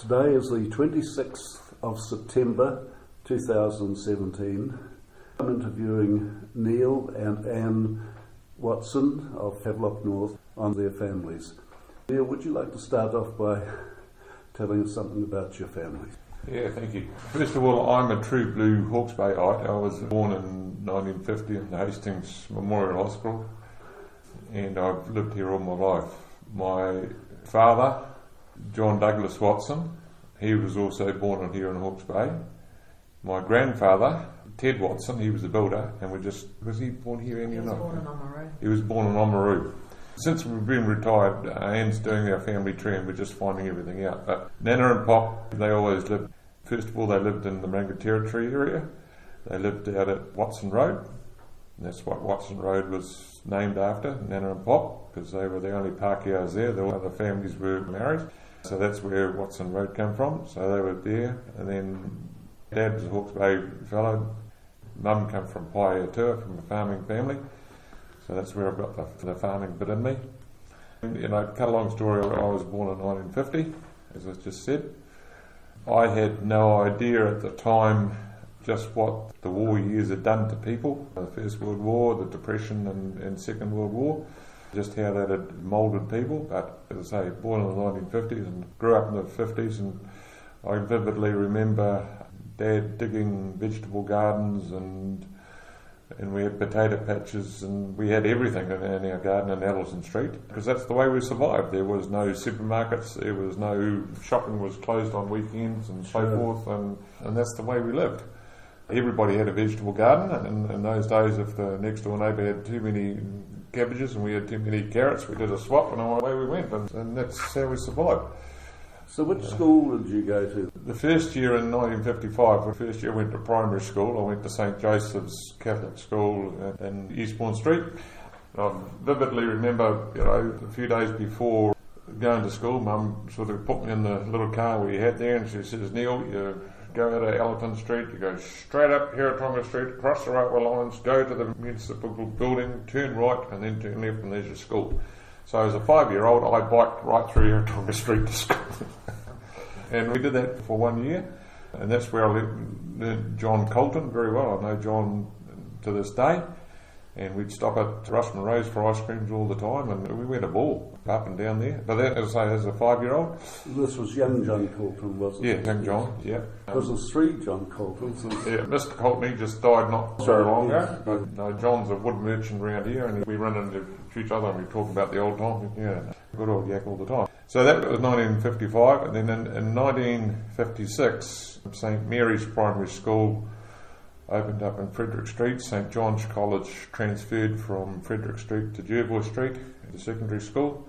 Today is the 26th of September 2017. I'm interviewing Neil and Anne Watson of Havelock North on their families. Neil, would you like to start off by telling us something about your family? Yeah, thank you. First of all, I'm a true blue Hawke's Bayite. I was born in 1950 in the Hastings Memorial Hospital, and I've lived here all my life. My father, John Douglas Watson, he was also born here in Hawke's Bay. My grandfather, Ted Watson, he was a builder, and was he born here? He was born in Oamaru. He was born in Oamaru. Since we've been retired, Anne's doing our family tree and we're just finding everything out. But Nana and Pop, they always lived, first of all, they lived in the Maranga Territory area. They lived out at Watson Road. And that's what Watson Road was named after, Nana and Pop, because they were the only Pākehās there. The other families were married. So that's where Watson Road came from. So they were there. And then Dad was a Hawke's Bay fellow. Mum came from Paeatua, from a farming family. So that's where I've got the farming bit in me. And, cut a long story, I was born in 1950, as I just said. I had no idea at the time just what the war years had done to people. The First World War, the Depression and Second World War, just how that had moulded people. But as I say, born in the 1950s and grew up in the 50s, and I vividly remember Dad digging vegetable gardens and we had potato patches and we had everything in our garden in Allison Street, because that's the way we survived. There was no supermarkets, there was no shopping, was closed on weekends and so forth, and that's the way we lived. Everybody had a vegetable garden, and in those days if the next door neighbour had too many cabbages and we had too many carrots, we did a swap and away we went, and that's how we survived. So which school did you go to? The first year in 1955, the first year I went to primary school. I went to St Joseph's Catholic School in Eastbourne Street. I vividly remember, a few days before going to school, Mum sort of put me in the little car we had there, and she says, Neil, you go out of Allerton Street, you go straight up Heretaunga Street, cross the railway lines, go to the municipal building, turn right, and then turn left, and there's your school. So as a 5-year-old, I biked right through Heretaunga Street to school. And we did that for 1 year, and that's where I learned John Colton very well. I know John to this day, and we'd stop at Russ Monroe's for ice creams all the time, and we went a ball up and down there. But that, as I say, as a 5-year-old. This was young John Colton, wasn't it? Yeah, young John, yeah. Because there's 3 John Coltons. Yeah, Mr. Colton, he just died not so long ago. But no, John's a wood merchant around here, and we run into each other and we talk about the old times. Yeah, good old yak all the time. So that was 1955, and then in 1956, St Mary's Primary School opened up in Frederick Street. St John's College transferred from Frederick Street to Jervois Street, the secondary school.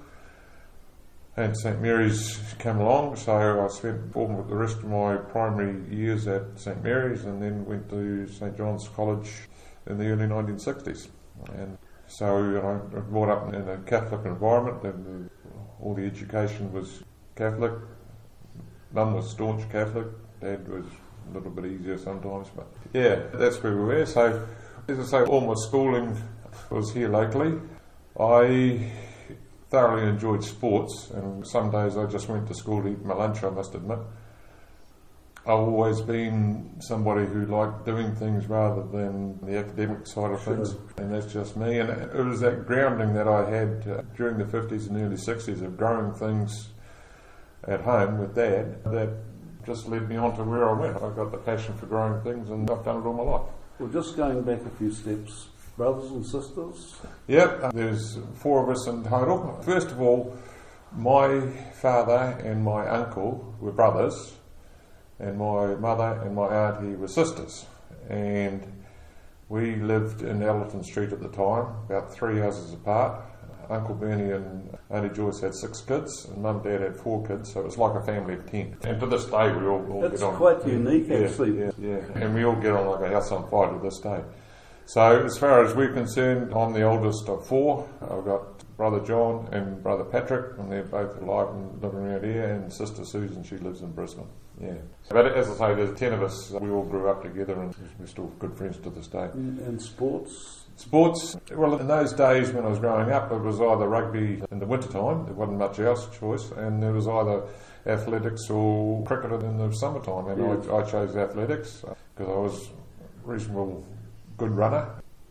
And St Mary's came along, so I spent the rest of my primary years at St Mary's and then went to St John's College in the early 1960s. And so I was brought up in a Catholic environment, and all the education was Catholic. Mum was staunch Catholic, Dad was a little bit easier sometimes, but yeah, that's where we were. So, as I say, all my schooling was here locally. I thoroughly enjoyed sports, and some days I just went to school to eat my lunch, I must admit. I've always been somebody who liked doing things rather than the academic side of things, and that's just me. And it was that grounding that I had during the 50s and early 60s of growing things at home with Dad that just led me on to where I went. I've got the passion for growing things, and I've done it all my life. Well, just going back a few steps, brothers and sisters? Yep, there's 4 of us in total. First of all, my father and my uncle were brothers, and my mother and my auntie were sisters. And we lived in Allerton Street at the time, about 3 houses apart. Uncle Bernie and Auntie Joyce had 6 kids, and Mum and Dad had 4 kids, so it was like a family of 10. And to this day, we all That's get on. That's quite unique, actually. Yeah, and we all get on like a house on fire to this day. So as far as we're concerned, I'm the oldest of 4. I've got brother John and brother Patrick, and they're both alive and living around here, and sister Susan, she lives in Brisbane. Yeah. But as I say, there's 10 of us. We all grew up together and we're still good friends to this day. And sports? Sports, well, in those days when I was growing up, it was either rugby in the wintertime, there wasn't much else choice, and there was either athletics or cricket in the summertime, and I chose athletics because I was a reasonable good runner.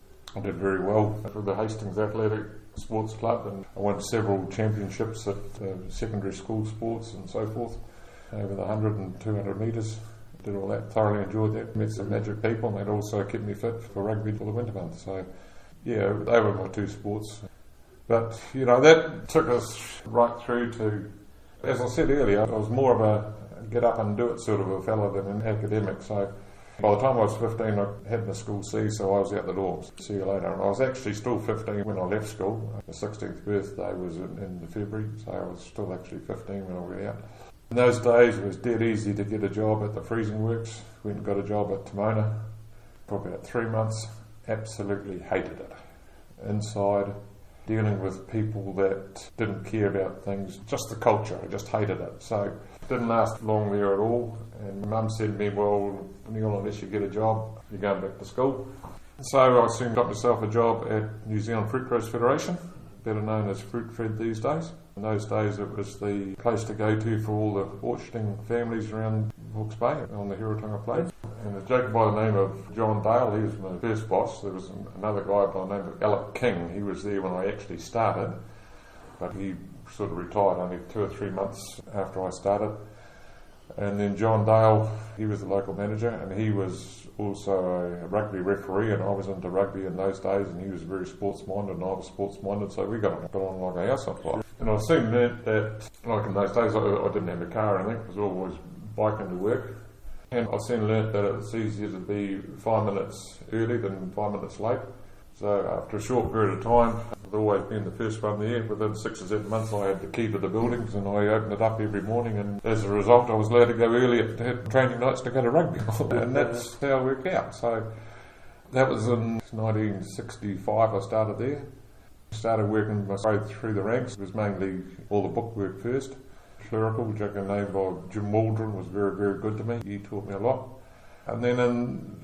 I did very well for the Hastings Athletic Sports Club, and I won several championships at secondary school sports and so forth, over the 100 and 200 metres. Did all that, thoroughly enjoyed that, met some magic people, and that also kept me fit for rugby for the winter months. So, yeah, they were my two sports. But, you know, that took us right through to, as I said earlier, I was more of a get up and do it sort of a fella than an academic. So, by the time I was 15, I had my school C, so I was out the door. See you later. And I was actually still 15 when I left school. My 16th birthday was in February, so I was still actually 15 when I went out. In those days, it was dead easy to get a job at the freezing works. Went and got a job at Timona for about 3 months. Absolutely hated it. Inside, dealing with people that didn't care about things, just the culture, I just hated it. So, didn't last long there at all. And Mum said to me, well, Neil, unless you get a job, you're going back to school. So I soon got myself a job at New Zealand Fruit Growers Federation, better known as Fruit Fed these days. In those days it was the place to go to for all the orcharding families around Hawke's Bay on the Hiratunga Plains. And a joke by the name of John Dale, he was my first boss. There was another guy by the name of Alec King. He was there when I actually started, but he sort of retired only 2 or 3 months after I started. And then John Dale, he was the local manager, and he was also a rugby referee, and I was into rugby in those days, and he was very sports-minded and I was sports-minded, so we got on like a house on fire. And I soon learnt that, like in those days, I didn't have a car or anything, I was always biking to work. And I soon learnt that it's easier to be 5 minutes early than 5 minutes late. So after a short period of time, I'd always been the first one there. Within 6 or 7 months I had the key to the buildings and I opened it up every morning, and as a result I was allowed to go early at training nights to go to rugby. And that's how it worked out. So that was in 1965 I started there. Started working my way through the ranks. It was mainly all the book work first. Clerical, a gentleman named by Jim Waldron was very, very good to me. He taught me a lot. And then in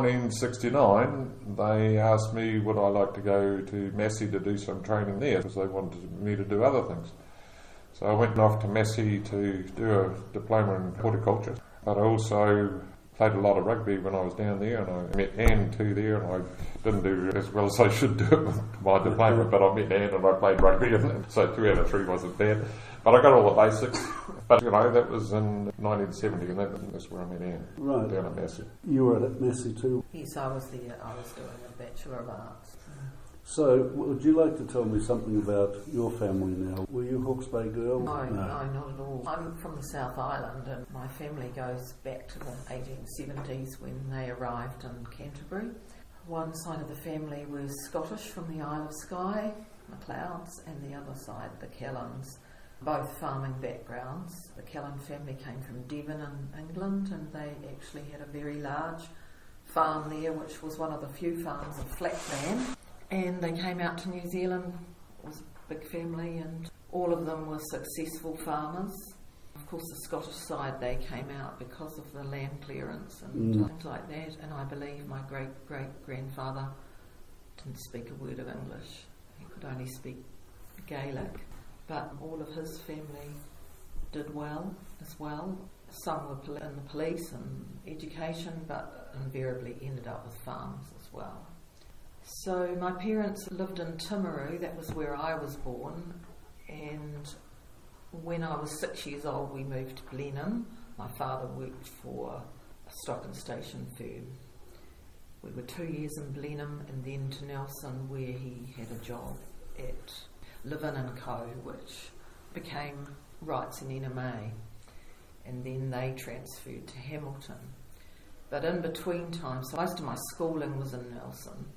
1969, they asked me would I like to go to Massey to do some training there, because they wanted me to do other things. So I went off to Massey to do a diploma in horticulture, but I also played a lot of rugby when I was down there, and I met Anne too there, and I didn't do as well as I should do with my diploma, but I met Anne and I played rugby, and so 2 out of 3 wasn't bad. But I got all the basics. But, you know, that was in 1970, and that's where I met Anne, right, down at Massey. You were at Massey too? Yes, I was there. I was doing a Bachelor of Arts. So, would you like to tell me something about your family now? Were you Hawke's Bay girl? No, not at all. I'm from the South Island, and my family goes back to the 1870s when they arrived in Canterbury. One side of the family was Scottish from the Isle of Skye, MacLeods, and the other side, the Kellans, both farming backgrounds. The Kellan family came from Devon in England, and they actually had a very large farm there, which was one of the few farms of flat land. And they came out to New Zealand. It was a big family, and all of them were successful farmers. Of course, the Scottish side, they came out because of the land clearance and things like that. And I believe my great-great-grandfather didn't speak a word of English. He could only speak Gaelic. But all of his family did well as well. Some were in the police and education, but invariably ended up with farms as well. So my parents lived in Timaru, that was where I was born, and when I was 6 years old we moved to Blenheim. My father worked for a stock and station firm. We were 2 years in Blenheim and then to Nelson, where he had a job at Levin & Co, which became Wrights and NMA, and then they transferred to Hamilton. But in between time, so most of my schooling was in Nelson,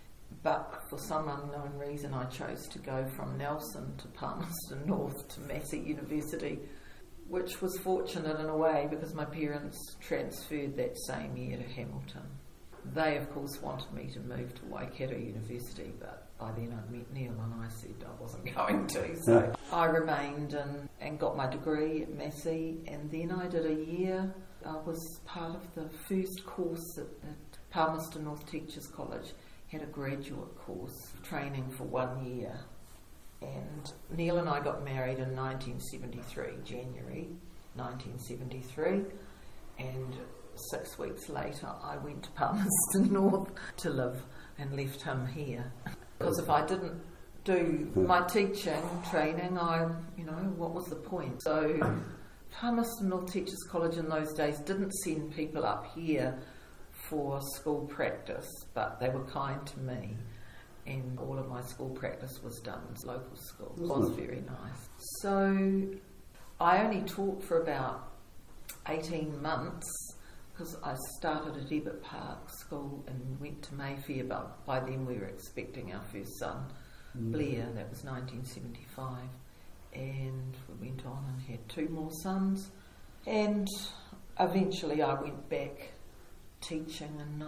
but for some unknown reason I chose to go from Nelson to Palmerston North to Massey University, which was fortunate in a way because my parents transferred that same year to Hamilton. They of course wanted me to move to Waikato University, but By then I'd met Neil and I said I wasn't going to, so I remained and got my degree at Massey, and then I did a year. I was part of the first course at Palmerston North Teachers College, had a graduate course training for 1 year, and Neil and I got married in 1973, January 1973, and 6 weeks later I went to Palmerston North to live and left him here. Because if I didn't do my teaching training, what was the point? So Palmerston North Teachers College in those days didn't send people up here for school practice, but they were kind to me, and all of my school practice was done in local school. It was very nice. So I only taught for about 18 months, because I started at Ebert Park School and went to Mayfair, but by then we were expecting our first son, Blair. That was 1975, and we went on and had 2 more sons, and eventually I went back teaching in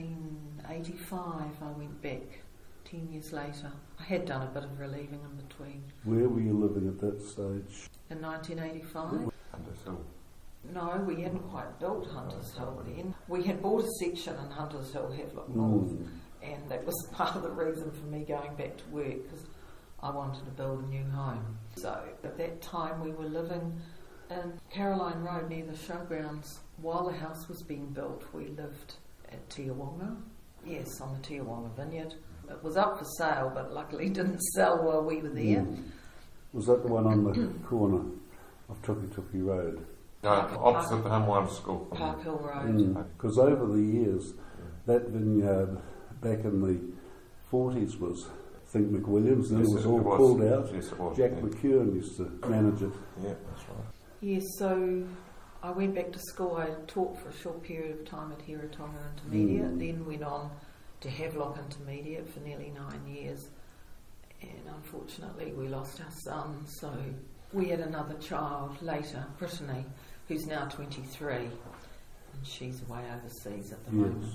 1985. I went back 10 years later. I had done a bit of relieving in between. Where were you living at that stage? In 1985? Hunters Hill. No, we hadn't quite built Hunters Hill then. We had bought a section in Hunters Hill, Havelock North, and that was part of the reason for me going back to work, because I wanted to build a new home. So at that time we were living in Caroline Road near the showgrounds. While the house was being built, we lived at Tiawonga. Yes, on the Tiawonga vineyard. It was up for sale, but luckily didn't sell while we were there. Was that the one on the corner of Tuki Road? No, opposite the Humwan School. Park Hill Road. Because over the years, that vineyard back in the 40s was, I think, McWilliams, and then it was all pulled out. Yes, it was. Jack McEwen used to manage it. Yeah, that's right. Yes, so I went back to school. I taught for a short period of time at Hiratonga Intermediate, then went on to Havelock Intermediate for nearly 9 years, and unfortunately we lost our son, so we had another child later, Brittany, who's now 23, and she's away overseas at the moment.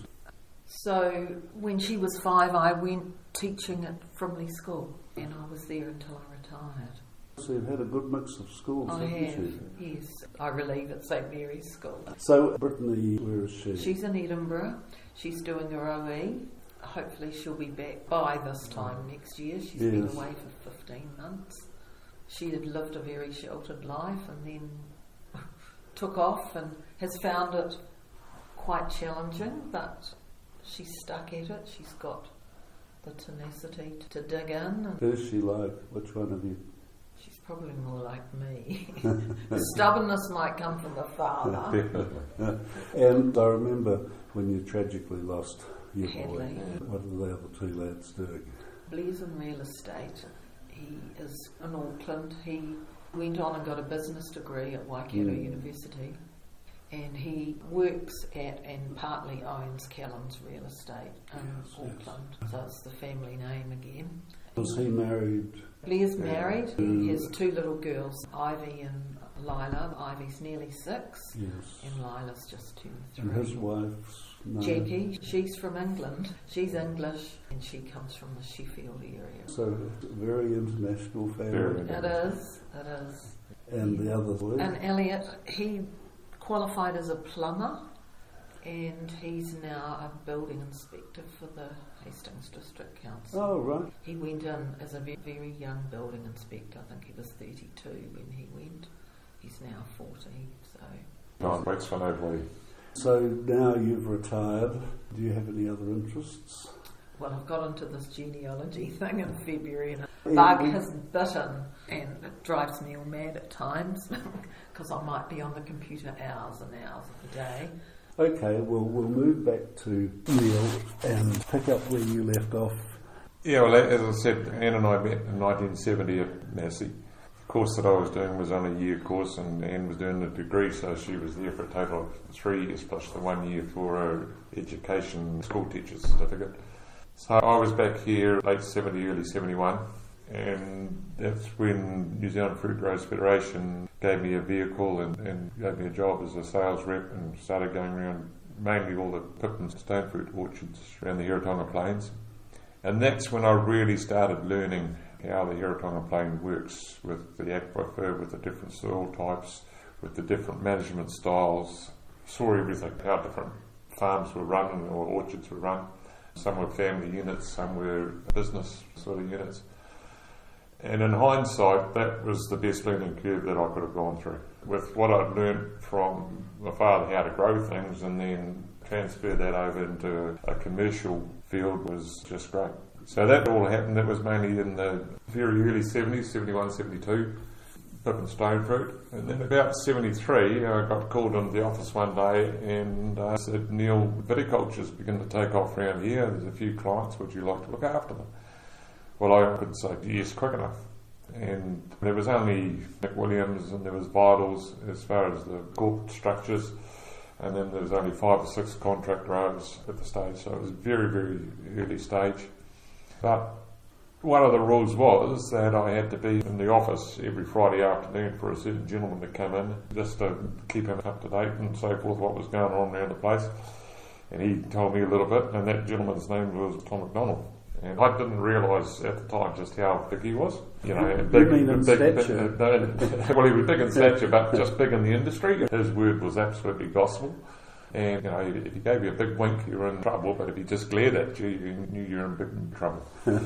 So when she was 5, I went teaching at Frimley School, and I was there until I retired. So you've had a good mix of schools, I haven't have, you? yes. I relieve at St Mary's School. So Brittany, where is she? She's in Edinburgh. She's doing her OE. Hopefully she'll be back by this time next year. She's been away for 15 months. She had lived a very sheltered life and then took off and has found it quite challenging, but she's stuck at it. She's got the tenacity to dig in. Who's she like? Which one of you? She's probably more like me. The stubbornness might come from the father. Definitely. And I remember when you tragically lost your boy. Hadley. What are the other 2 lads doing? Blair's in real estate. He is in Auckland. He went on and got a business degree at Waikato University, and he works at and partly owns Callan's Real Estate in Auckland. So it's the family name again. Was he married? Blair's married. He has 2 little girls, Ivy and Lila. Ivy's nearly 6, and Lila's just 2 and 3. And his wife's name? Jackie. She's from England. She's English, and she comes from the Sheffield area. So a very international family. It is. It is. And the other boy? And Elliot, he qualified as a plumber, and he's now a building inspector for the Hastings District Council. Oh, right. He went in as a very young building inspector. I think he was 32 when he went. He's now 40, so... Time waits for nobody. So now you've retired. Do you have any other interests? Well, I've got into this genealogy thing in February, and a bug has bitten, and it drives me all mad at times because I might be on the computer hours and hours of the day. Okay, well, we'll move back to Neil and pick up where you left off. Yeah, well, as I said, Anne and I met in 1970 at Massey. The course that I was doing was on a year course, and Anne was doing a degree, so she was there for a total of 3 years plus the 1 year for her education school teacher's certificate. So I was back here late 70, early 71, and that's when New Zealand Fruit Growers Federation gave me a vehicle and gave me a job as a sales rep, and started going around mainly all the Pipton stone fruit orchards around the Hiratonga Plains. And that's when I really started learning how the Heretaunga Plain works with the aquifer, with the different soil types, with the different management styles. Saw everything, how different farms were run or orchards were run. Some were family units, some were business sort of units. And in hindsight, that was the best learning curve that I could have gone through. With what I'd learned from my father, how to grow things, and then transfer that over into a commercial field was just great. So that all happened. That was mainly in the very early 70s, 71, 72, Pip and Stonefruit. And then about 73, I got called into the office one day and said, "Neil, viticulture's beginning to take off around here. There's a few clients. Would you like to look after them?" Well, I could say yes quick enough. And there was only McWilliams and there was Vitals as far as the corporate structures. And then there was only 5 or 6 contract growers at the stage. So it was very, very early stage. But one of the rules was that I had to be in the office every Friday afternoon for a certain gentleman to come in, just to keep him up to date and so forth, what was going on around the place. And he told me a little bit, and that gentleman's name was Tom McDonald. And I didn't realise at the time just how big he was. You know, big in stature? Well, he was big in stature, but just big in the industry. His word was absolutely gospel. And, you know, if he gave you a big wink, you were in trouble, but if he just glared at you, you knew you were in big trouble.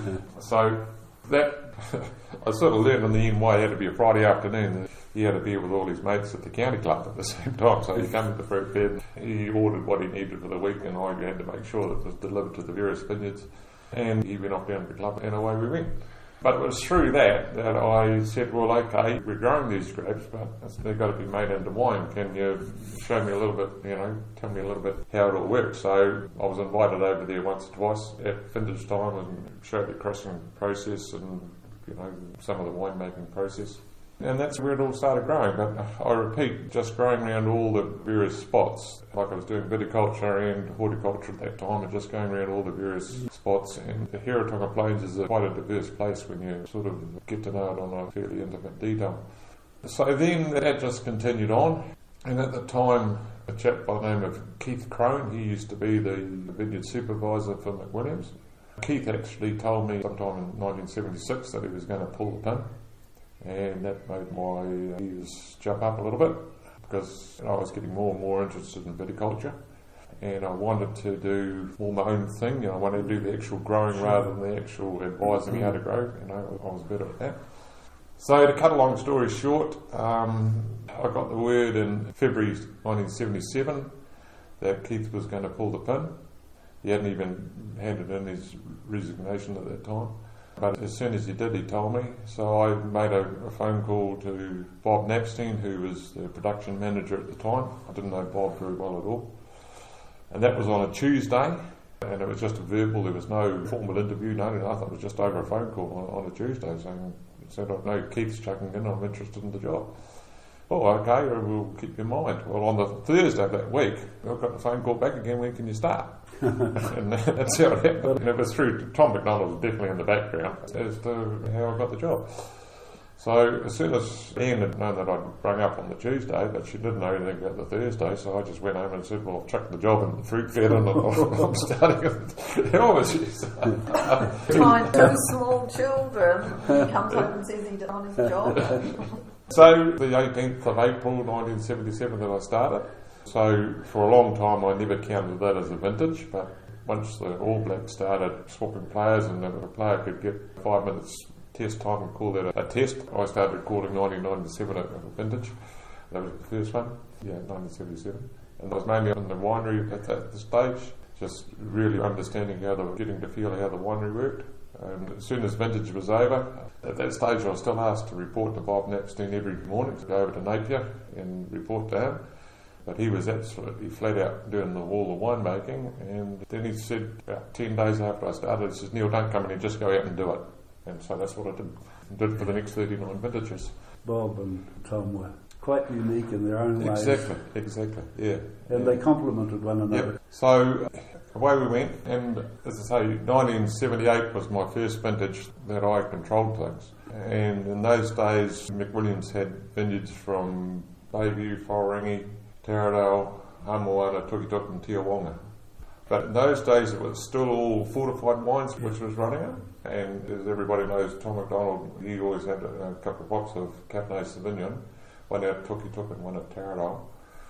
So that, I sort of learned in the end why it had to be a Friday afternoon. He had to be with all his mates at the county club at the same time. So he came to the fruit bed, he ordered what he needed for the week, and I had to make sure that it was delivered to the various vineyards. And he went off down to the club, and away we went. But it was through that I said, well, okay, we're growing these grapes, but they've got to be made into wine. Can you show me a little bit, you know, tell me a little bit how it all works? So I was invited over there once or twice at vintage time and showed the crushing process and, you know, some of the winemaking process. And that's where it all started growing. But I repeat, just growing around all the various spots, like I was doing viticulture and horticulture at that time, and just going around all the various spots. And the Heretaunga Plains is quite a diverse place when you sort of get to know it on a fairly intimate detail. So then that just continued on. And at the time, a chap by the name of Keith Crone, he used to be the vineyard supervisor for McWilliams. Keith actually told me sometime in 1976 that he was going to pull the pin. And that made my ears jump up a little bit because I was getting more and more interested in viticulture, and I wanted to do more my own thing. You know, I wanted to do the actual growing rather than the actual advising how to grow. You know, I was better at that. So to cut a long story short, I got the word in February 1977 that Keith was going to pull the pin. He hadn't even handed in his resignation at that time. But as soon as he did, he told me. So I made a phone call to Bob Knapstein, who was the production manager at the time. I didn't know Bob very well at all. And that was on a Tuesday, and it was just a verbal. There was no formal interview, nothing. It was just over a phone call on a Tuesday saying, I know Keith's chucking in, I'm interested in the job. Oh, okay, we'll keep you in mind. Well, on the Thursday of that week, I got the phone call back again, when can you start? And that's how it happened. And it was through Tom McDonald, was definitely in the background as to how I got the job. So as soon as Anne had known that I'd rung up on the Tuesday, but she didn't know anything about the Thursday, so I just went home and said, well, I've chucked the job in the fruit fed and I'm starting it. How was she? Find 2 small children. He comes home and says he's done his job. So the 18th of April 1977 that I started. So for a long time I never counted that as a vintage, but once the All Blacks started swapping players and if a player could get 5 minutes test time and call that a test, I started calling 1997 a vintage. That was the first one, 1977. And I was mainly in the winery at the stage, just really understanding getting to feel how the winery worked. And as soon as vintage was over, at that stage I was still asked to report to Bob Knapstein every morning, to go over to Napier and report to him. But he was absolutely flat out doing all the winemaking, and then he said about 10 days after I started, he says, Neil, don't come in here, just go out and do it. And so that's what I did for the next 39 vintages. Bob and Tom were quite unique in their own ways. Exactly, yeah. And they complemented one another. Yep. So away we went, and as I say, 1978 was my first vintage that I controlled things. And in those days, McWilliams had vineyards from Bayview, Whaorangi, Taradale, Hamoana, Tukitook and Tiawonga. But in those days it was still all fortified wines which was running it. And as everybody knows, Tom MacDonald, he always had a couple of bottles of Cabernet Sauvignon, one at Tukitook and one at Taradale.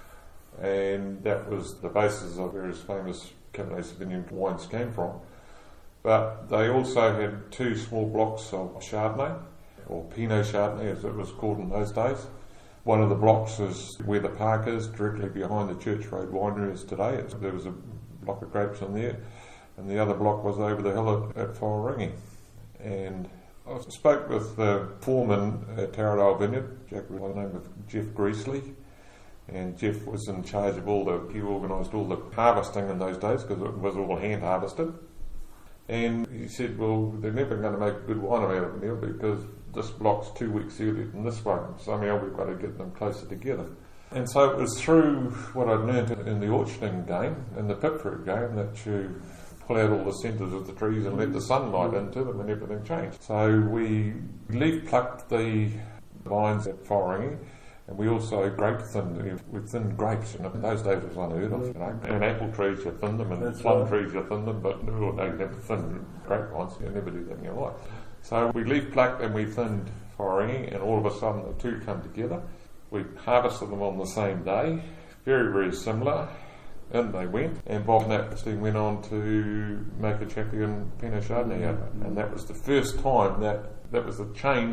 And that was the basis of various famous Cabernet Sauvignon wines came from. But they also had 2 small blocks of Chardonnay, or Pinot Chardonnay as it was called in those days. One of the blocks is where the park is, directly behind the Church Road winery is today. There was a block of grapes in there, and the other block was over the hill at Whaorangi. And I spoke with the foreman at Taradale Vineyard, Jack by the name of Jeff Greasley, and Jeff was in charge of he organised all the harvesting in those days because it was all hand harvested. And he said, well, they're never going to make a good wine out of it, Neil, because this block's 2 weeks earlier than this one. Somehow we've got to get them closer together. And so it was through what I'd learned in the orcharding game, in the pip fruit game, that you pull out all the centres of the trees and let the sunlight into them and everything changed. So we leaf plucked the vines at Whaorangi, and we also grape thinned. We thinned grapes, and in those days it was unheard of. And apple trees you thin them, and plum trees you thin them, but no, you never thin grapevines. You never do that in your life. So we leaf plucked and we thinned Whaorangi, and all of a sudden the two come together. We harvested them on the same day, very, very similar. In they went, and Bob Napstein went on to make a champion Pinot Chardonnay out of it. And that was the first time that was the change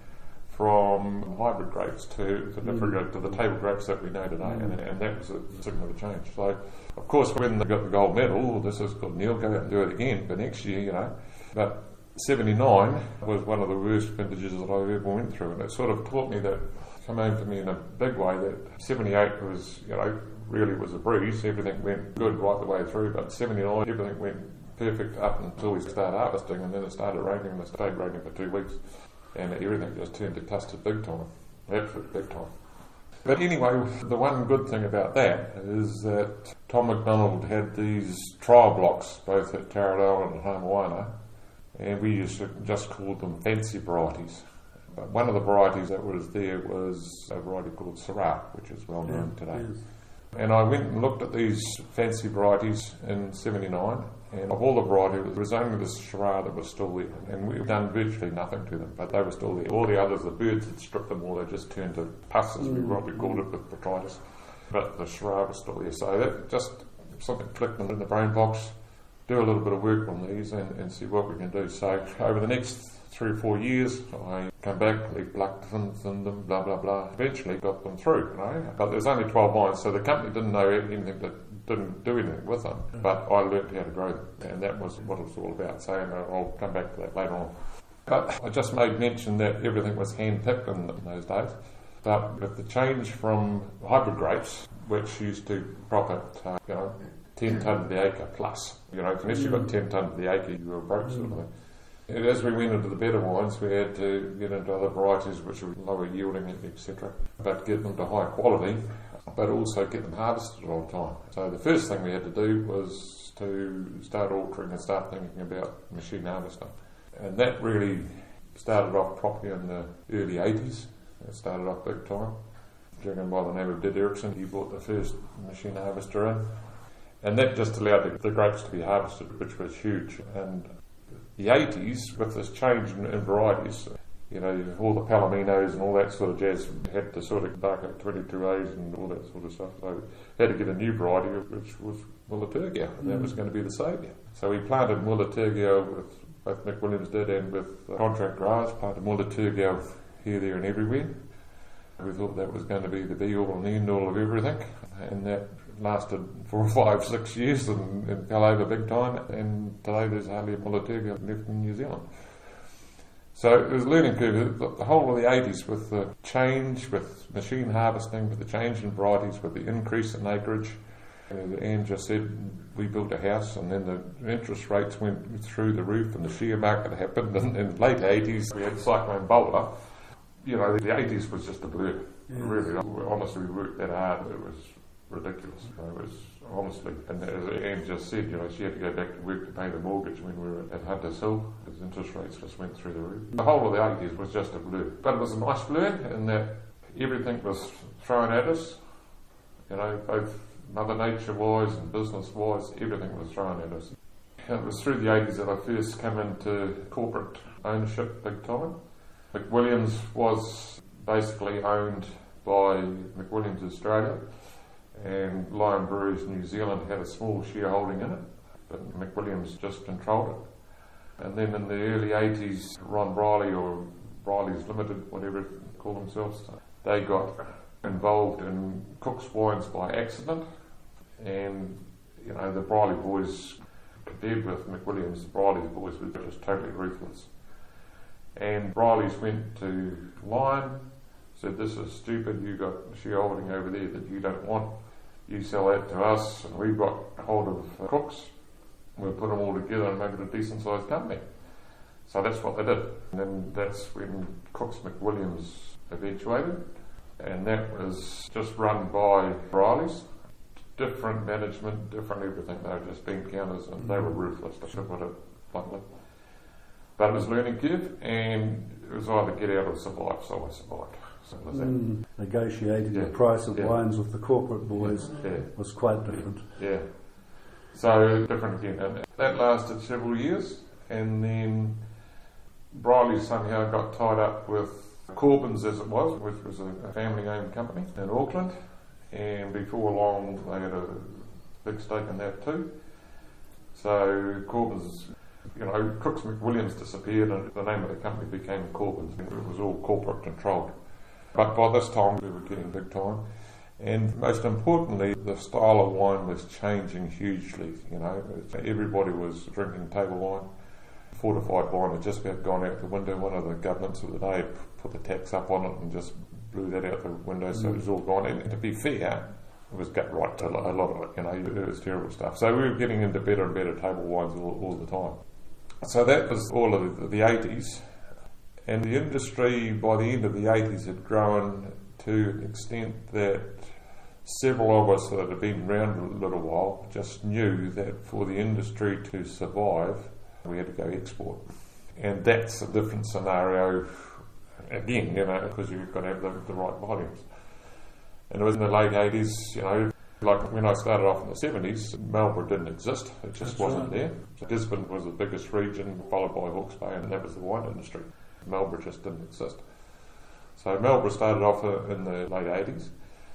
from hybrid grapes to the table grapes that we know today, and that was a significant change. So, of course, when they got the gold medal, this is good, Neil, go out and do it again for next year, you know. But 79 was one of the worst vintages that I ever went through, and it sort of taught me that, come home to me in a big way, that 78 was, you know, really was a breeze. Everything went good right the way through, but 79, everything went perfect up until we started harvesting, and then it started raining, and it stayed raining for 2 weeks. And everything just turned to custard big time, absolute big time. But anyway, the one good thing about that is that Tom MacDonald had these trial blocks, both at Taradale and Hamoana, and we used to just call them fancy varieties. But one of the varieties that was there was a variety called Syrah, which is well known today. Yes. And I went and looked at these fancy varieties in 79, and of all the varieties, there was only the Syrah that was still there. And we've done virtually nothing to them, but they were still there. All the others, the birds had stripped them all, they just turned to pus, as we probably called it, with botrytis. But the Syrah was still there. So that just something clicked in the brain box, do a little bit of work on these and see what we can do. So over the next 3 or 4 years, I come back, leaf plucked them, thinned them, blah, blah, blah. Eventually got them through, you know. But there's only 12 vines, so the company didn't know anything, didn't do anything with them. But I learnt how to grow them, and that was what it was all about. So I'll come back to that later on. But I just made mention that everything was hand-picked in those days. But with the change from hybrid grapes, which used to crop at, 10 tonne to the acre plus, you know, unless you got 10 tonne to the acre, you were broke sort of thing. And as we went into the better wines, we had to get into other varieties which were lower yielding, etc. But get them to high quality, but also get them harvested all the time. So the first thing we had to do was to start altering and start thinking about machine harvesting. And that really started off properly in the early 80s. It started off big time. A gentleman by the name of Did Erickson, he brought the first machine harvester in. And that just allowed the grapes to be harvested, which was huge. And the 80s, with this change in varieties, you know, all the Palominos and all that sort of jazz had to sort of bark at 22As and all that sort of stuff. So we had to get a new variety, which was Muller Turgau, and that was going to be the saviour. So we planted Muller Turgau, with both Mick Williams did, and with contract growers, planted Muller Turgau here, there and everywhere. We thought that was going to be the be-all and end-all of everything, and that lasted 4 or 5, 6 years and fell over big time, and today there's hardly a Muller Turgau left in New Zealand. So it was a learning curve. The whole of the 80s, with the change, with machine harvesting, with the change in varieties, with the increase in acreage. As Anne just said, we built a house, and then the interest rates went through the roof, and the share market happened. And in the late 80s, we had Cyclone Bowler. You know, the 80s was just a blur. Yes. Really, honestly, we worked that hard. It was ridiculous. It was honestly, and as Anne just said, you know, she had to go back to work to pay the mortgage when we were at Hunters Hill, because interest rates just went through the roof. The whole of the 80s was just a blur, but it was a nice blur in that everything was thrown at us. You know, both Mother Nature-wise and business-wise, everything was thrown at us. And it was through the 80s that I first came into corporate ownership big time. McWilliams was basically owned by McWilliams Australia, and Lion Breweries New Zealand had a small shareholding in it, but McWilliams just controlled it. And then in the early 80s, Ron Briley, or Briley's Limited, whatever they call themselves, they got involved in Cook's Wines by accident, and the Briley boys, compared with McWilliams, the Briley's boys were just totally ruthless. And Briley's went to Lion, said, "This is stupid, you got shareholding over there that you don't want, you sell that to us, and we've got hold of Cook's, we'll put them all together and make it a decent sized company." So that's what they did. And then that's when Cook's McWilliams eventuated, and that was just run by Briley's. Different management, different everything. They were just bean counters, and they were ruthless, to put it bluntly. But it was a learning curve, and it was either get out or survive, so I survived. Simple as that. Negotiating the price of wines with the corporate boys was quite different. Yeah. So different again. And that lasted several years, and then Briley somehow got tied up with Corbins, as it was, which was a family-owned company in Auckland, and before long they had a big stake in that too. So Corbins, Cook's McWilliams disappeared, and the name of the company became Corbins. It was all corporate controlled. But by this time we were getting big time, and most importantly, the style of wine was changing hugely. Everybody was drinking table wine. Fortified wine had just about gone out the window. One of the governments of the day put the tax up on it and just blew that out the window, so it was all gone. And to be fair, it was gut right to a lot of it. It was terrible stuff. So we were getting into better and better table wines all the time. So that was all of the 80s, and the industry by the end of the 80s had grown to an extent that several of us that had been around a little while just knew that for the industry to survive, we had to go export. And that's a different scenario again, because you've got to have the right volumes. And it was in the late 80s, like when I started off in the 70s, Marlborough didn't exist. It just wasn't there. So Gisborne was the biggest region, followed by Hawke's Bay, and that was the wine industry. Marlborough just didn't exist. So Marlborough started off in the late 80s,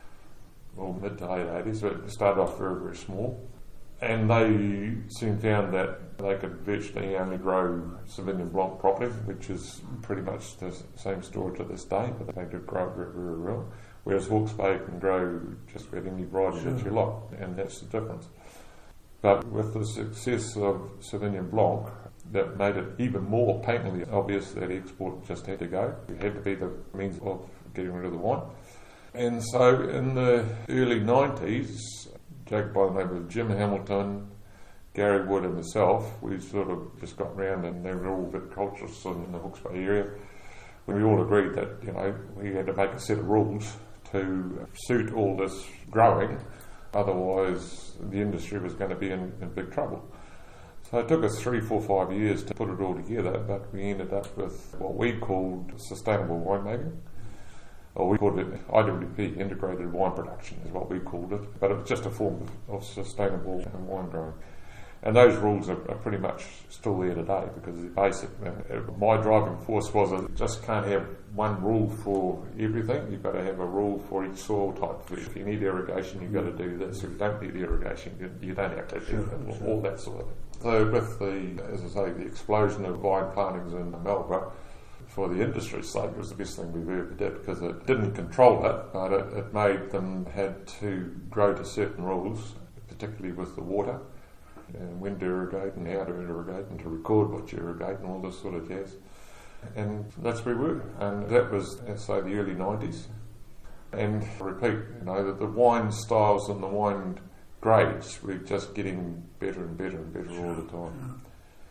or mid to late 80s. It started off very, very small. And they soon found that they could virtually only grow Sauvignon Blanc properly, which is pretty much the same story to this day, but they did grow it very, very well. Whereas Hawke's Bay can grow just about any variety that you like, and that's the difference. But with the success of Sauvignon Blanc, that made it even more patently obvious that export just had to go. It had to be the means of getting rid of the wine. And so in the early 90s, Jake by the name of Jim Hamilton, Gary Wood and myself, we sort of just got round, and they were all viticulturists in the Hawke's Bay area. We all agreed that we had to make a set of rules to suit all this growing, otherwise the industry was going to be in big trouble. So it took us 3, 4, 5 years to put it all together, but we ended up with what we called sustainable winemaking. Or we called it IWP, Integrated Wine Production is what we called it, but it was just a form of sustainable wine growing. And those rules are pretty much still there today, because the basic, my driving force was you just can't have one rule for everything. You've got to have a rule for each soil type. If you need irrigation, you've got to do this. If you don't need irrigation, you don't have to do all that sort of thing. So with the explosion of vine plantings in Marlborough, for the industry's sake, it was the best thing we ever did, because it didn't control it, but it made them had to grow to certain rules, particularly with the water, and when to irrigate and how to irrigate and to record what you irrigate and all this sort of jazz. And that's where we were. And that was, let's say, the early 90s. And I repeat, that the wine styles and the wine grades were just getting better and better and better all the time.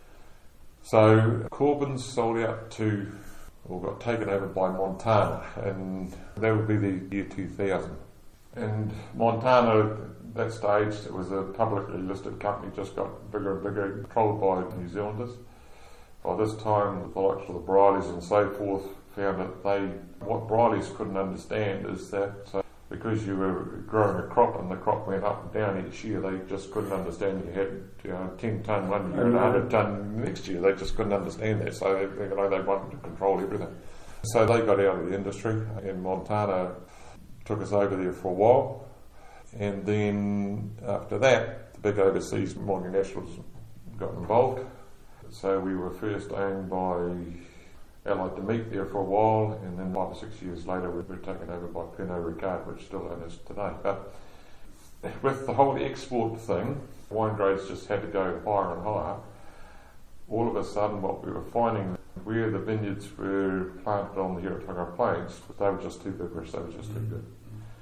So Corbins sold out to, or got taken over by Montana, and that would be the year 2000. And Montana, at that stage, it was a publicly listed company, just got bigger and bigger, controlled by New Zealanders. By this time, the likes of the Brileys and so forth found that what Brileys couldn't understand is that because you were growing a crop and the crop went up and down each year, they just couldn't understand. You had 10 tonne one year and 100 tonne next year. They just couldn't understand that, so they wanted to control everything. So they got out of the industry, and Montana took us over there for a while. And then after that, the big overseas multinationals got involved. So we were first owned by Allied to Meat there for a while, and then 5 or 6 years later we were taken over by Pernod Ricard, which still own us today. But with the whole export thing, wine grades just had to go higher and higher. All of a sudden what we were finding, where the vineyards were planted on the Heretaga Plains, they were just too vigorous, they were just too good.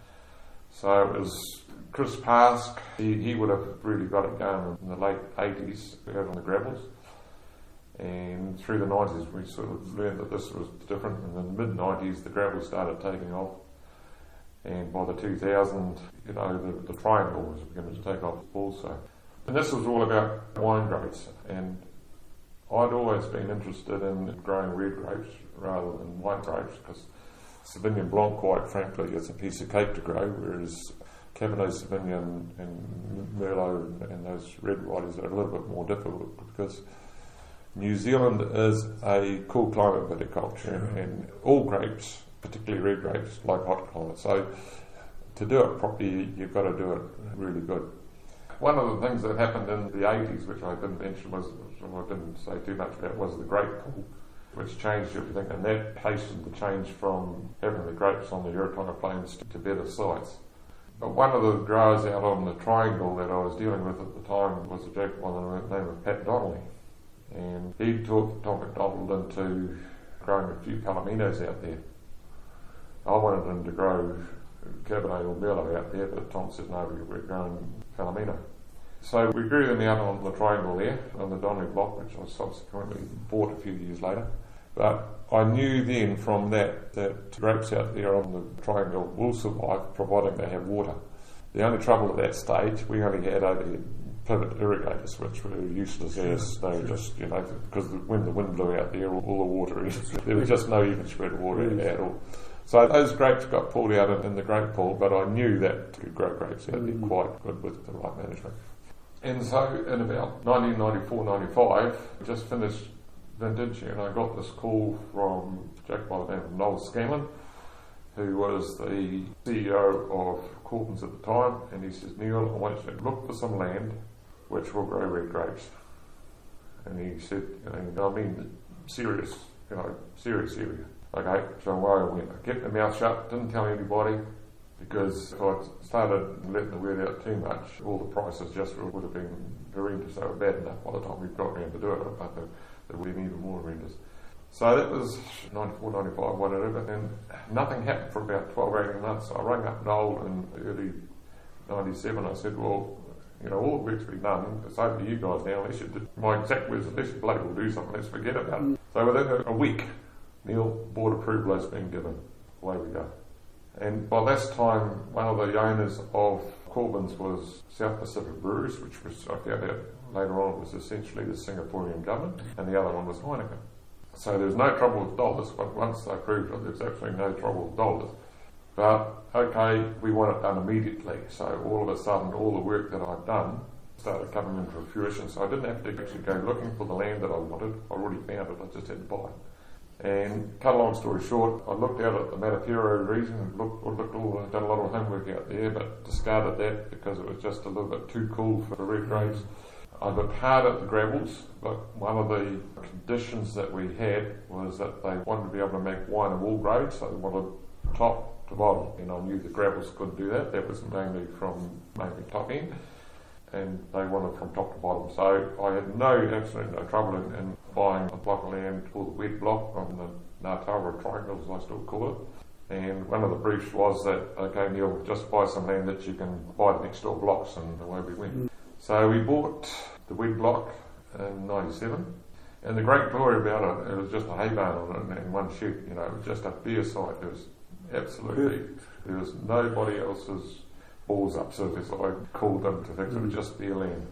So it was Chris Pask, he would have really got it going in the late 80s out on the gravels. And through the 90s we sort of learned that this was different. In the mid-90s the gravels started taking off. And by the 2000, the triangle was beginning to take off also. And this was all about wine grapes. And I'd always been interested in growing red grapes rather than white grapes, because Sauvignon Blanc, quite frankly, is a piece of cake to grow, whereas Cabernet Sauvignon and Merlot and those red varieties are a little bit more difficult, because New Zealand is a cool climate viticulture, and all grapes, particularly red grapes, like hot climate. So to do it properly, you've got to do it really good. One of the things that happened in the 80s, which I didn't mention, I didn't say too much about, was the grape pool, which changed everything, and that hastened the change from having the grapes on the Heretaga Plains to better sites. But one of the growers out on the triangle that I was dealing with at the time was a bloke by the name of Pat Donnelly, and he talked Tom McDonald into growing a few Palominos out there. I wanted him to grow Cabernet or Merlot out there, but Tom said no, we're growing Palomino. So we grew them out on the triangle there, on the Donnelly block, which I subsequently bought a few years later. But I knew then from that grapes out there on the triangle will survive, providing they have water. The only trouble at that stage, we only had overhead pivot irrigators, which were useless as they were just, because when the wind blew out there, all the water, there was just no even spread of water at all. So those grapes got pulled out in the grape pool, but I knew that to grow grapes out there quite good with the right management. And so in about 1994-95, just finished vintage, and I got this call from Jack by the name of Noel Scanlon, who was the CEO of Corbins at the time, and he says, Neil, I want you to look for some land which will grow red grapes. And he said, serious area. Okay, so away I went. I kept my mouth shut, didn't tell anybody, because if I started letting the word out too much, all the prices just would have been horrendous. They were bad enough by the time we got around to do it, but they would have been even more horrendous. So that was 94, 95, whatever, and nothing happened for about 12 or 18 months. I rang up Noel in early 97. I said, well, all the work's been done. It's over to you guys now. My exact words, unless you bloke will do something, let's forget about it. So within a week, Neil, board approval has been given. Away we go. And by this time, one of the owners of Corbins was South Pacific Breweries, which was, I found out later on, was essentially the Singaporean government, and the other one was Heineken. So there was no trouble with dollars, but once they proved it, there was absolutely no trouble with dollars. But, okay, we want it done immediately. So all of a sudden, all the work that I'd done started coming into fruition. So I didn't have to actually go looking for the land that I wanted. I already found it, I just had to buy it. And cut a long story short, I looked out at the Matapiro region, done a lot of homework out there, but discarded that because it was just a little bit too cool for the red grapes. I looked hard at the gravels, but one of the conditions that we had was that they wanted to be able to make wine of all grades, so they wanted top to bottom. And I knew the gravels couldn't do that. That was mainly top end, and they wanted from top to bottom. So I had absolutely no trouble in buying a block of land called the Wet Block on the Ngātaura Triangle, as I still call it. And one of the briefs was that, okay, Neil, just buy some land that you can buy the next door blocks, and away we went. So we bought the Wet Block in 97, and the great glory about it was just a hay barn on it and one shed. It was just a bare site. There was absolutely, there was nobody else's balls up, so as I called them to fix it. It was just bare land.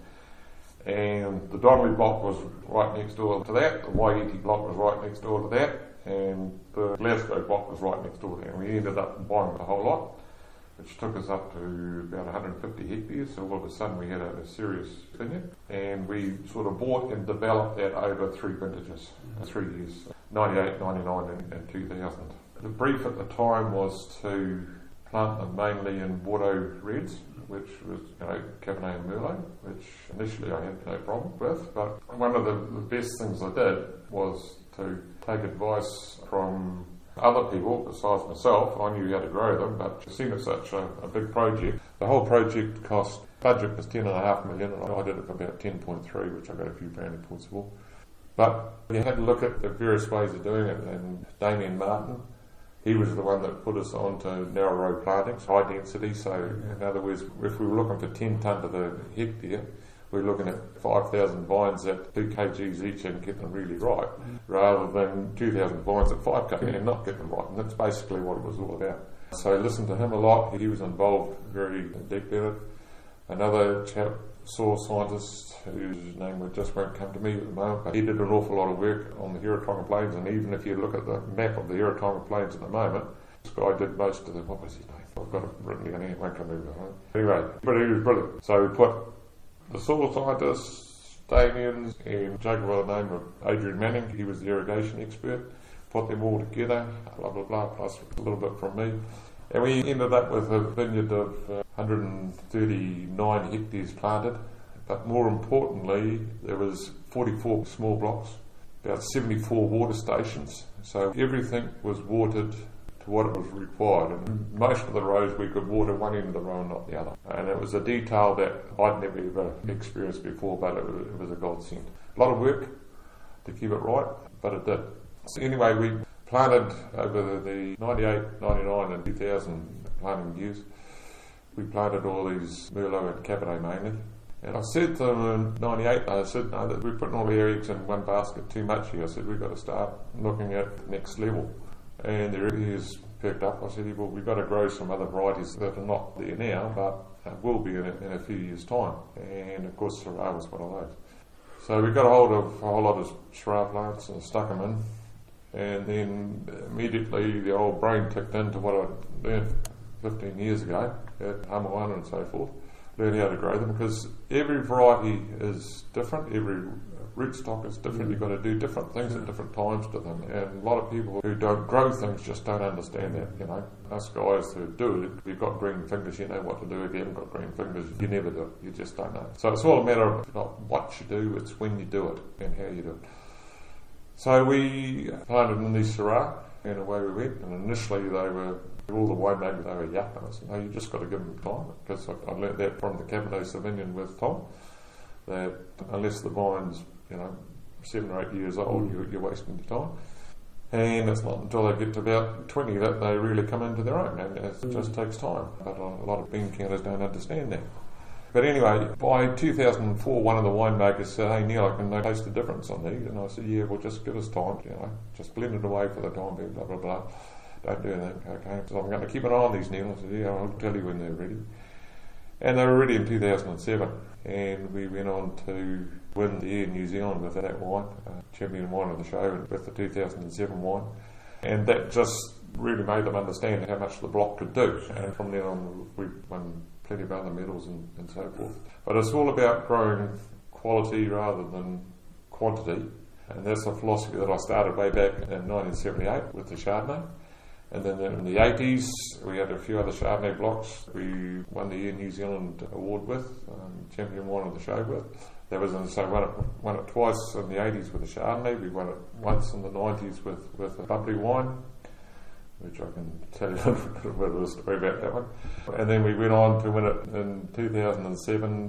And the Donnelly block was right next door to that, the Waiiti block was right next door to that, and the Glasgow block was right next door to that. And we ended up buying the whole lot. which took us up to about 150 hectares. So all of a sudden we had a serious vineyard, and we sort of bought and developed that over 3 vintages, 3 years, 98, 99 and 2000. The brief at the time was to plant them mainly in Bordeaux Reds, which was, Cabernet and Merlot, which initially I had no problem with. But one of the best things I did was to take advice from other people besides myself. I knew how to grow them, but seeing it's such a big project, the whole project budget was $10.5 million, and I did it for about 10.3, which I got a few brownie points for. But we had to look at the various ways of doing it, and Damien Martin, he was the one that put us on to narrow row plantings, high density. So in other words, if we were looking for 10 tonne to the hectare, we're looking at 5,000 vines at 2 kgs each and getting them really right, rather than 2,000 vines at 5 kg and not getting them right. And that's basically what it was all about. So I listened to him a lot. He was involved very deep in it. Another chap, soil scientist, whose name just won't come to me at the moment, but he did an awful lot of work on the Heretaunga Plains, and even if you look at the map of the Heretaunga Plains at the moment, this guy did most of the, what was his name? I've got it written down here, it won't come over. Anyway, but he was brilliant. So we put the soil scientists, Damien, and Jacob by the name of Adrian Manning, he was the irrigation expert, put them all together, blah blah blah, plus a little bit from me. And we ended up with a vineyard of 139 hectares planted, but more importantly, there was 44 small blocks, about 74 water stations, so everything was watered to what it was required, and most of the rows we could water one end of the row and not the other. And it was a detail that I'd never ever experienced before, but it was a godsend. A lot of work to keep it right, but it did. So anyway, we planted over the 98, 99 and 2000 planting years. We planted all these Merlot and Cabernet mainly. And I said to them in 98, I said, no, that we're putting all our eggs in one basket too much here. I said, we've got to start looking at the next level. And their ears perked up. I said, well, we've got to grow some other varieties that are not there now, but will be in a few years' time. And of course, Syrah was one of those. So we got a hold of a whole lot of Syrah plants and stuck them in. And then immediately the old brain kicked into what I learned 15 years ago at Hamawana and so forth. Learn how to grow them, because every variety is different, every rootstock is different. You've got to do different things at different times to them, and a lot of people who don't grow things just don't understand that. Us guys who do it, if you've got green fingers, you know what to do. If you haven't got green fingers, you never do it. You just don't know. So it's all a matter of not what you do, it's when you do it and how you do it. So we planted in these Syrah, and away we went. And initially they were, all the winemakers, they were yuck. And I said, no, you just got to give them time, because I learnt that from the Cabernet Sauvignon with Tom, that unless the vine's 7 or 8 years old, you're wasting your time. And it's not until they get to about 20 that they really come into their own, and it just takes time. But a lot of bean counters don't understand that. But anyway, by 2004, one of the winemakers said, hey Neil, I can taste the difference on these. And I said, yeah, well, just give us time, just blend it away for the time being, blah, blah, blah. Don't do anything, okay? So I'm going to keep an eye on these, Neil. I said, yeah, I'll tell you when they're ready. And they were ready in 2007. And we went on to win the year in New Zealand with that wine, champion wine of the show with the 2007 wine. And that just really made them understand how much the block could do. And from then on, we won plenty of other medals and so forth. But it's all about growing quality rather than quantity. And that's a philosophy that I started way back in 1978 with the Chardonnay. And then in the 80s, we had a few other Chardonnay blocks we won the Year New Zealand award with, champion wine of the show with. That was won it twice in the 80s with the Chardonnay. We won it once in the 90s with a bubbly wine, which I can tell you a little bit of a story about that one. And then we went on to win it in 2007.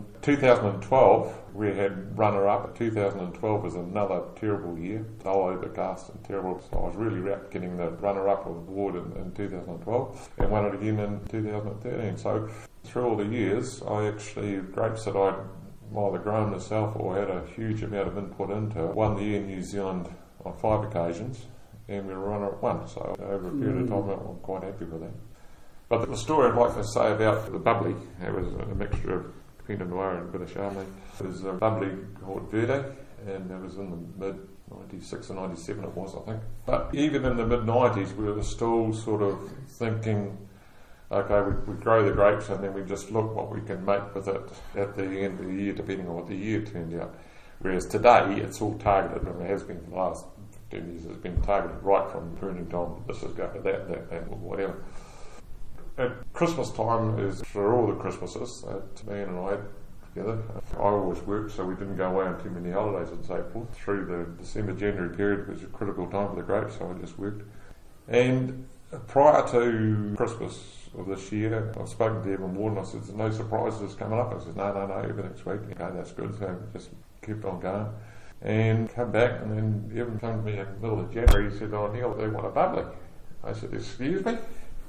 2012, we had runner-up. 2012 was another terrible year, dull, overcast and terrible. So I was really wrapped getting the runner-up award in 2012 and won it again in 2013. So through all the years, grapes that I'd either grown myself or had a huge amount of input into, won the Year in New Zealand on 5 occasions. And we were runner at 1, so over a period of time I'm quite happy with that. But the story I'd like to say about the bubbly, it was a mixture of Pinot Noir and a bit of Chardonnay. It was a bubbly called Verde, and it was in the mid-96 or 97 it was, I think. But even in the mid-90s we were still sort of thinking okay, we grow the grapes and then we just look what we can make with it at the end of the year, depending on what the year turned out. Whereas today, it's all targeted, and it has been for the last 15 years, it's been targeted right from pruning time, this is going to that, or whatever. At Christmas time is for all the Christmases that me and I had together. I always worked, so we didn't go away on too many holidays and so forth. Through the December, January period was a critical time for the grapes, so I just worked. And prior to Christmas of this year, I've spoken to Evan Ward and I said, there's no surprises coming up. I said, no, everything's sweet. Okay, that's good. So just kept on going. And come back, and then Evan came to me in the middle of January. He said, oh, Neil, they want a bubbly. I said, excuse me?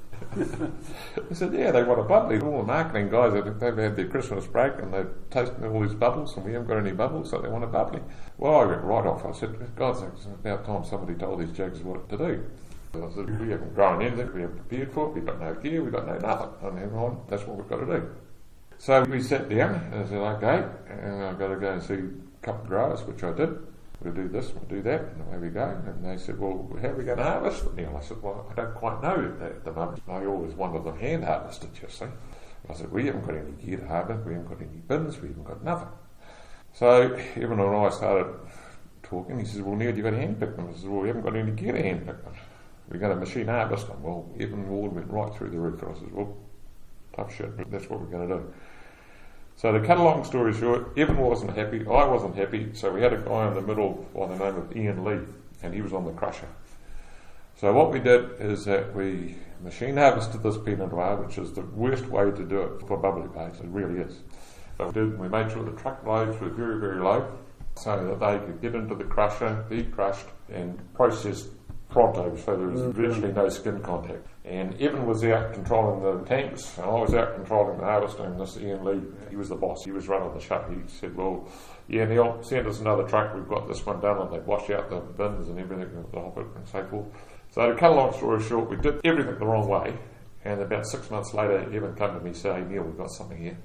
I said, yeah, they want a bubbly. All the marketing guys, they've had their Christmas break and they've tasted all these bubbles and we haven't got any bubbles, so they want a bubbly. Well, I went right off. I said, God, it's about time somebody told these jags what to do. I said, we haven't grown anything, we haven't prepared for it, we've got no gear, we've got no nothing. And then that's what we've got to do. So we sat down and I said, okay, and I've got to go and see a couple of growers, which I did. We'll do this, we'll do that, and away we go. And they said, well, how are we going to harvest it? And I said, well, I don't quite know at the moment. I always wanted them hand harvested, you see. I said, we haven't got any gear to harvest, we haven't got any bins, we haven't got nothing. So Evan and I started talking. He says, well, Neil, you've got to hand pick them. I said, well, we haven't got any gear to hand pick them. We're going to machine harvest them. Well, Evan Ward went right through the roof. And I said, well, tough shit, but that's what we're going to do. So to cut a long story short, Evan wasn't happy, I wasn't happy, so we had a guy in the middle by the name of Ian Lee, and he was on the crusher. So what we did is that we machine harvested this Pinot Noir, which is the worst way to do it for bubbly bags, it really is. But we made sure the truck loads were very, very low, so that they could get into the crusher, be crushed, and processed pronto, so there was virtually no skin contact. And Evan was out controlling the tanks, and I was out controlling the harvesting. This Ian Lee, he was the boss, he was running the show. He said, well, yeah, Neil, send us another truck, we've got this one done, and they wash out the bins and everything, the hopper and so forth. So to cut a long story short, we did everything the wrong way, and about 6 months later, Evan came to me and said, hey Neil, we've got something here.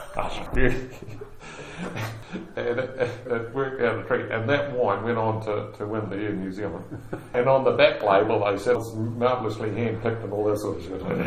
And it worked out a treat, and that wine went on to win the Air New Zealand. And on the back label they said it's marvellously hand-picked and all that sort of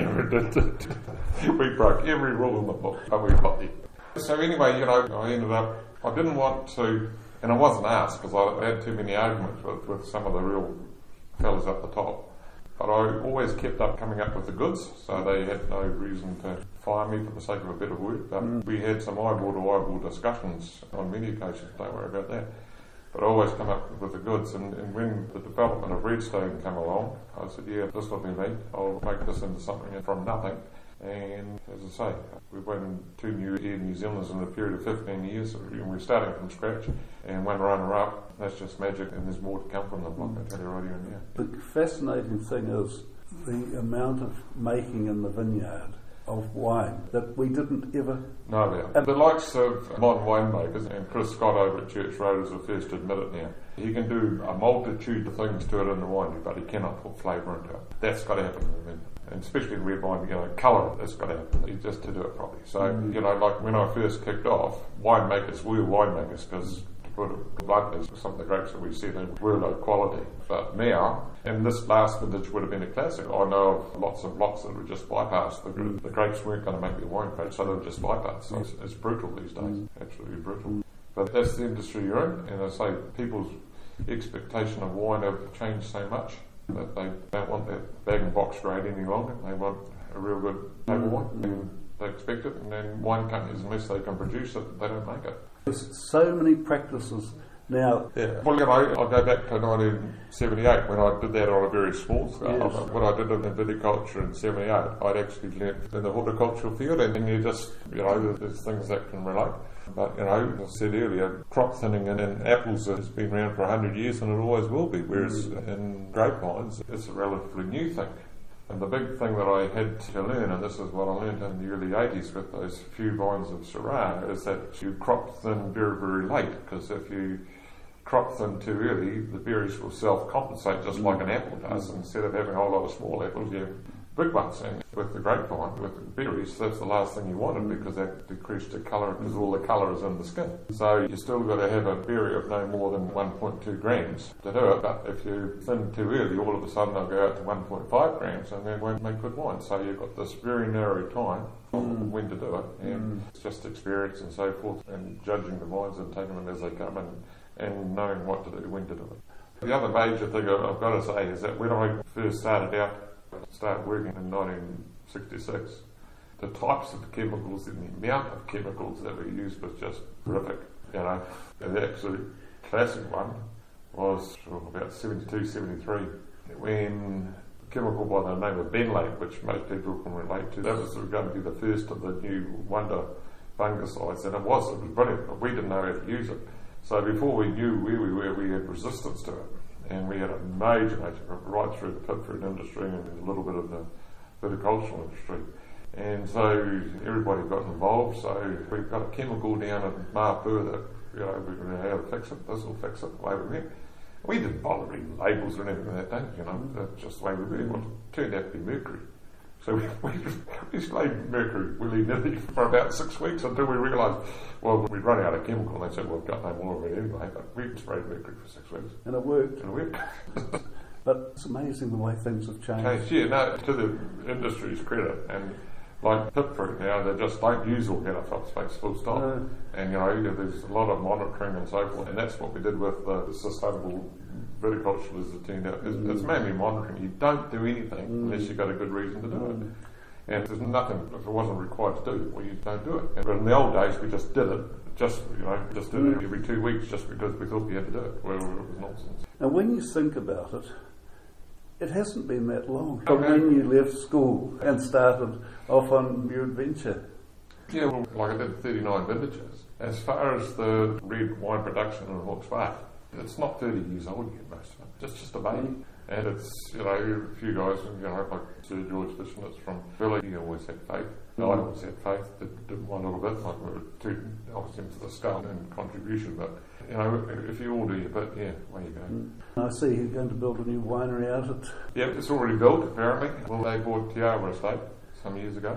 shit. We broke every rule in the book, but we got there. So anyway, I ended up, I didn't want to, and I wasn't asked because I had too many arguments with some of the real fellas up the top. But I always kept up coming up with the goods, so they had no reason to fire me for the sake of a better word. But we had some eyeball-to-eyeball discussions on many occasions, don't worry about that. But I always come up with the goods, and when the development of Redstone came along, I said, yeah, this will be me. I'll make this into something from nothing. And as I say, we've won 2 new Air New Zealands in a period of 15 years, and we're starting from scratch, and one runner-up. That's just magic, and there's more to come from them, like I tell you right here and now. The fascinating thing is the amount of making in the vineyard of wine that we didn't ever know about. And the likes of modern winemakers, and Chris Scott over at Church Road is the first to admit it now, he can do a multitude of things to it in the wine, but he cannot put flavour into it. That's got to happen in the vineyard. And especially in red wine, colour, it's got to happen just to do it properly. So, like when I first kicked off, winemakers were winemakers because, to put it bluntly, some of the grapes that we said were low quality. But now, and this last vintage would have been a classic, I know of lots of blocks that were just bypassed. The grapes weren't going to make their wine great, so they were just bypassed. So it's brutal these days, absolutely brutal. But that's the industry you're in, and I say people's expectation of wine have changed so much that they don't want that bag and box grade any longer. They want a real good table wine, and they expect it, and then wine companies, unless they can produce it, they don't make it. There's so many practices now. Yeah. Well, I'll go back to 1978 when I did that on a very small scale. Yes. When I did it in viticulture in 78, I'd actually learnt in the horticultural field, and then you just, there's things that can relate. But, as I said earlier, crop thinning in apples has been around for 100 years and it always will be, whereas in grapevines, it's a relatively new thing. And the big thing that I had to learn, and this is what I learned in the early 80s with those few vines of Syrah, is that you crop thin very, very late, because if you crop thin too early, the berries will self-compensate just like an apple does. Instead of having a whole lot of small apples, you have big ones. And with the grapevine, with the berries, that's the last thing you wanted because that decreased the colour because all the colour is in the skin. So you still got to have a berry of no more than 1.2 grams to do it. But if you thin too early, all of a sudden they'll go out to 1.5 grams and they won't make good wine. So you've got this very narrow time when to do it. And it's just experience and so forth and judging the wines and taking them as they come and knowing what to do, when to do it. The other major thing I've got to say is that when I first started working in 1966, the types of chemicals and the amount of chemicals that we used was just horrific. You know, the absolute classic one was about 72, 73, when a chemical by the name of benlate, which most people can relate to, that was going to be the first of the new wonder fungicides, and it was brilliant, but we didn't know how to use it. So before we knew where we were, we had resistance to it. And we had a major, right through the pip fruit industry and a little bit of the viticultural industry. And so everybody got involved. So we got a chemical down at Marpur that, we don't know how to fix it. This will fix it. Away we went. We didn't bother reading labels or anything like that day, That's just the way we were. Well, it turned out to be mercury. So we slayed mercury willy-nilly for about 6 weeks until we realised, well, we'd run out of chemical, and they said, well, we've got no more of it anyway, but we sprayed mercury for 6 weeks. And it worked. And But it's amazing the way things have changed. Yeah, no, to the industry's credit, and like pip fruit now, they just don't use organophosphates full stop. No. And there's a lot of monitoring and so forth, and that's what we did with the sustainable viticulture as it turned out. It's mainly monitoring. You don't do anything unless you've got a good reason to do it. And there's nothing, if it wasn't required to do, well, you don't do it. But in the old days, we just did it. Just did it every 2 weeks just because we thought we had to do it. Well, it was nonsense. And when you think about it, it hasn't been that long from when you left school and started off on your adventure. Yeah, well, like I did 39 vintages. As far as the red wine production in Hawke's Bay, it's not 30 years old yet, most of it. It's just a baby. And it's, a few guys, like Sir George Fishnitz from Philly, he always had faith. I always had faith, did one little bit, like we were too, obviously, into the scale and contribution, but, if you all do your bit, away you go. I see you're going to build a new winery out at... Yeah, it's already built, apparently. Well, they bought Tiara Estate some years ago.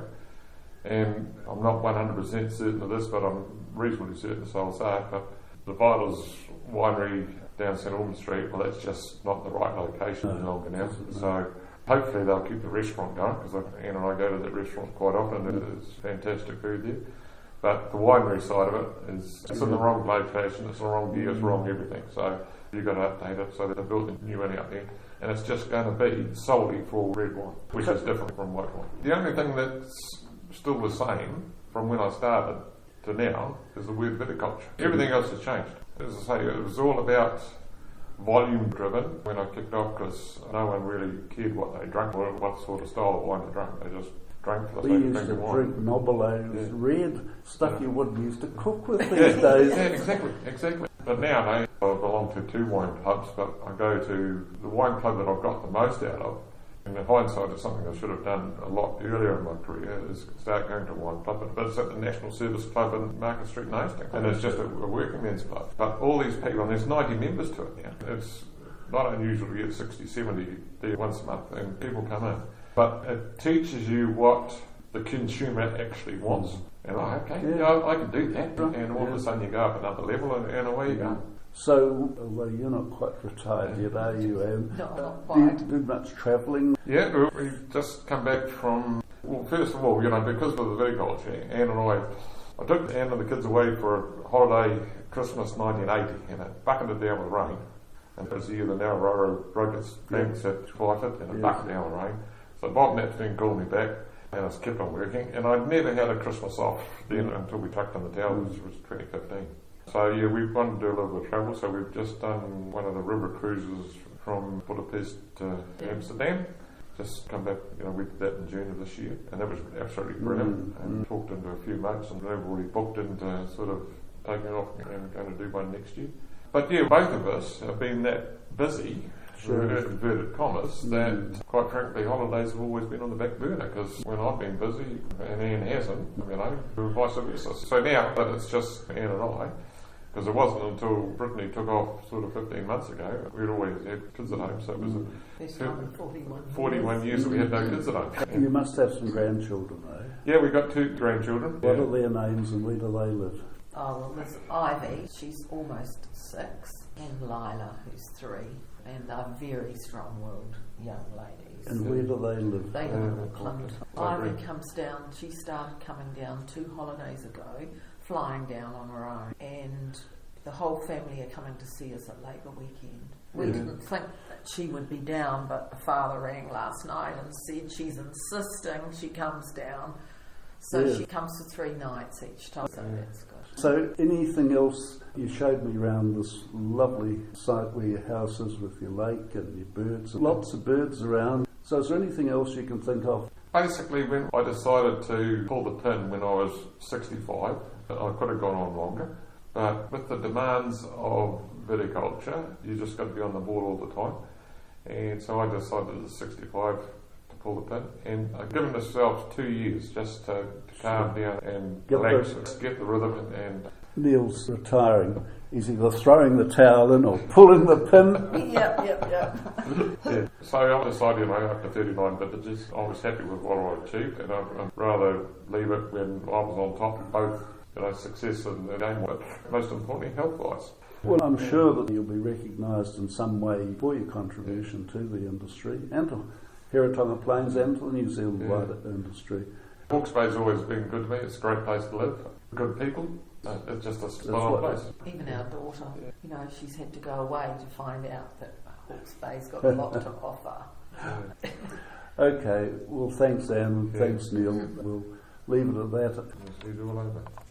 And I'm not 100% certain of this, but I'm reasonably certain, so I'll say it, but the Vitals Winery down St Albans Street, well, that's just not the right location any longer now. So hopefully they'll keep the restaurant going, because Anne and I go to that restaurant quite often. There's fantastic food there. But the winery side of it it's in the wrong location, it's the wrong gear, it's wrong everything. So you've got to update it. So they're building a new one out there. And it's just going to be solely for red wine, which is different from white wine. The only thing that's still the same from when I started to now is the word viticulture. Everything else has changed. As I say, it was all about volume driven when I kicked off, because no one really cared what they drank or what sort of style of wine they drank. They just drank for the sake of drinking wine. Drink Nobelos, red stuff you wouldn't use to cook with these days. Yeah, exactly. But now, I belong to 2 wine clubs, but I go to the wine club that I've got the most out of. In hindsight, it's something I should have done a lot earlier in my career, is start going to a wine club. But it's at the National Service Club in Market Street in Hastings, and it's just a working men's club. But all these people, and there's 90 members to it now. It's not unusual to get 60, 70 there once a month, and people come in. But it teaches you what the consumer actually wants. And I can do that. And all of a sudden you go up another level, and away you go. So, although you're not quite retired yet, are you, Anne? No, not Do you quite. do much travelling? Yeah, we've just come back from, well, first of all, because of the viticulture, Anne and I took Anne and the kids away for a holiday, Christmas 1980, and it bucketed down with rain. And it was the year the Narraroro broke its banks at Twyford, and it bucketed down with rain. So Bob Knapstein called me back, and I kept on working. And I'd never had a Christmas off then until we tucked in the towels, which was 2015. So we wanted to do a little bit of travel, so we've just done one of the river cruises from Budapest to Amsterdam. Just come back, we did that in June of this year, and that was absolutely brilliant. And talked into a few mates, and they've already booked into sort of taking off and going to do one next year. But both of us have been that busy, inverted commas, that quite frankly holidays have always been on the back burner, because when I've been busy and Anne hasn't, or vice versa. So now it's just Anne and I. Because it wasn't until Brittany took off sort of 15 months ago, we'd always had kids at home, so it was First time in 41 years that we had no kids at home. You must have some grandchildren, though. Yeah, we've got 2 grandchildren. What are their names and where do they live? Oh, well, there's Ivy, she's almost 6, and Lila, who's 3, and they're very strong-willed young ladies. And where do they live? They live in Auckland. Ivy Agreed. comes down, she started coming down 2 holidays ago, flying down on her own, and the whole family are coming to see us at Labour weekend. We didn't think that she would be down, but the father rang last night and said she's insisting she comes down. So she comes for 3 nights each time, so that's good. So anything else? You showed me around this lovely site where your house is with your lake and your birds, lots of birds around. So is there anything else you can think of? Basically, when I decided to pull the pin when I was 65, I could have gone on longer, but with the demands of viticulture, you just got to be on the board all the time. And so I decided at 65 to pull the pin, and I've given myself 2 years just to calm down and relax, get the rhythm, and Neil's retiring. Is either throwing the towel in or pulling the pin? Yep. Yeah. so I decided, after 39 vintages, I was happy with what I achieved, and I'd rather leave it when I was on top of both success and the game, but most importantly, health-wise. Well, I'm sure that you'll be recognised in some way for your contribution to the industry and to Heretaunga Plains and to the New Zealand wider industry. Hawke's Bay's always been good to me. It's a great place to live. Good people. It's just a spot-on place. Even our daughter, she's had to go away to find out that Hawke's Bay's got a lot to offer. Okay, well thanks Anne, thanks Neil. We'll leave it at that. See you all over.